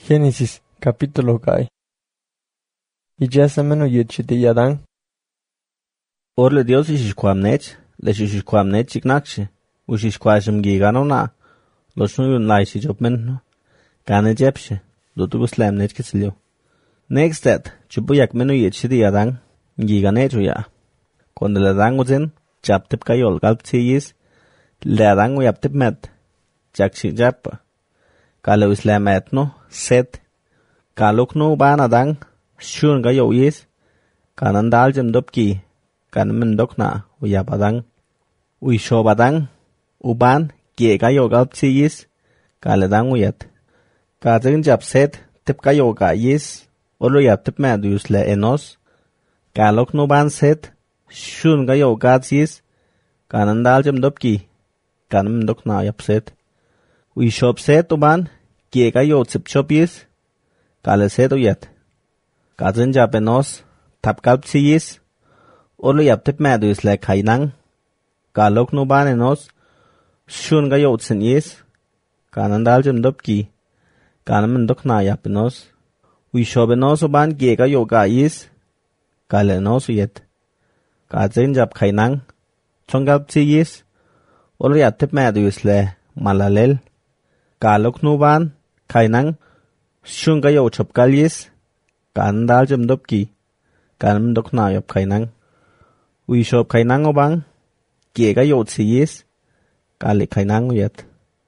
Génesis, capítulo Gai. Y ya se meno yechiti Adán. Orle Dios ishishkwamnech, leshishkwamnech iknakshi, ushishkwashim giganona, loshun laishi jopmen, gane jepshe, lotuguslamnech kisilio. Next that, chubuyak menu yechiti Adán, giganecho ya. Cuando le dan uzen, chaptip kayol galptiyis, le dan uyaptip met, jakshi japa. Kalau islamet no, set. Kalok no ban Adán, shun gayo yis, kanan daljem dopki, kan mendok na uyap Adán. Uyshob Adán, uban, kie gayo galptiyis, kaledan uyat. Kazin jap set, tip gayo gayis, olo yap tip medus le enos. Kalok no ban set, shun gayo gazis, kanan daljem dopki, kan mendok na yap set. Uyshob set uban, kie gayo tsipchopis, kale set uyat. Kazin jap enos, tap galptiyis, olo yap tip medus le kainang. Kalok no ban enos, shun gayo tsinyis, kanan daljem dopki, kan mendok na yap enos. Uyshob enos uban, kie gayo gayis, kale enos uyat. Kazin jap kainang, chon galptiyis, olo yap tip medus le malalel. Kalok no ban, kainang, shun gayo chopkalis, kan daljem dopki, kan mendok na yap kainang. Uyshob kainang uban, kie gayo tsiyis, kale kainang uyat.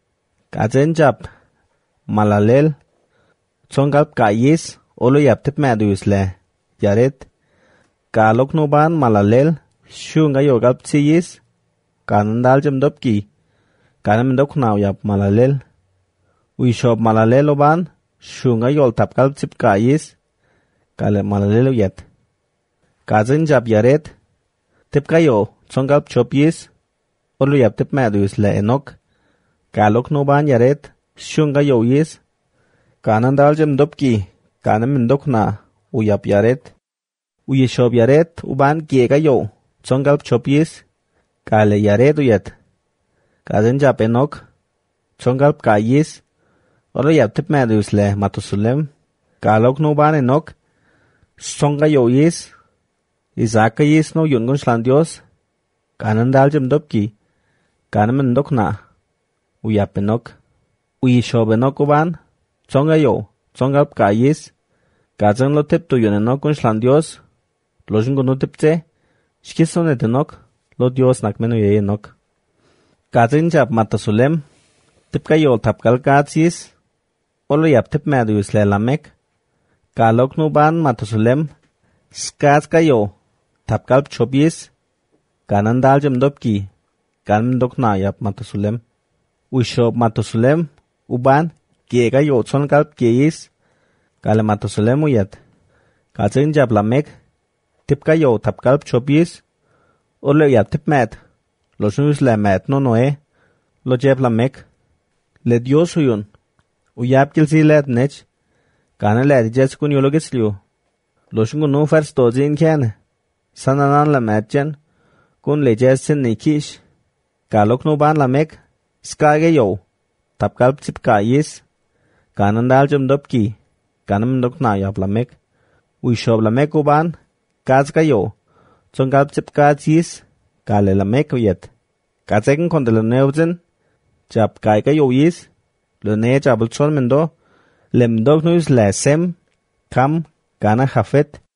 Kazin jap malalel, chon galp gayis, olo yap tip medus le yaret. Kalok no ban malalel, shun gayo galp tsiyis, kan daljem dopki, kan mendok na yap malalel. Uyshob malalel uban, shun gayo tap galp tsip gayis, kale malalel uyat. Kazin jap yaret, tip gayo chon galp chopyis, olo yap tip medus le enok. Kalok no ban yaret, shun gayo yis, kanan daljem dopki, kan mendok na uyap yaret. Uyshob yaret uban, kie gayo chon galp chopyis, kale yaret uyat. Kazin jap enok, chon galp gayis, olo yap tip medus le Matusulem. Kalok no ban enok, chon gayo yis, Isaac yis no yun gunshlan Dios, kanan daljem dopki, kan mendok na uyap enok. Uyshob enok uban, chon gayo chon galp gayis, kazin lo tip to yun enok gunshlan Dios, lojun gunu tipte, shkisonet enok, lo Dios nakmenu ye enok. Kazin jap Matusulem, tip gayo tap gal gazis, olo yap tip medus le Lamek. Kalok no ban Matusulem, skaz gayo tap galp chopyis, kanan daljem dopki, kan mendok na yap Matusulem. Uyshob Matusulem uban, kie gayo chon galp kieyis, kale Matusulem uyat. Kazin jap Lamek, tip gayo tap galp chopyis, olo yap tip med, lo shunus le med no Noe, lo jep Lamek. Le Dios uyun, uyap kilsi let nech, kanan let jes kun yolo gislio. Lo shungu no fers dozin kene, sananan la medjen, kun le jesin nikish. Kalok no ban Lamek, skage yo, tap galp tip gayis, kanan daljem dopki, kanan mendok na yap Lamek. Uyshob Lamek uban, kaz gayo, chon galp tip gazis, kale Lamek uyat. Kazegen konde le neuzen, jap gay gayo yis, le ne jabul chon mendo, le mendok nus le Sem, Kam, Gana Jafet,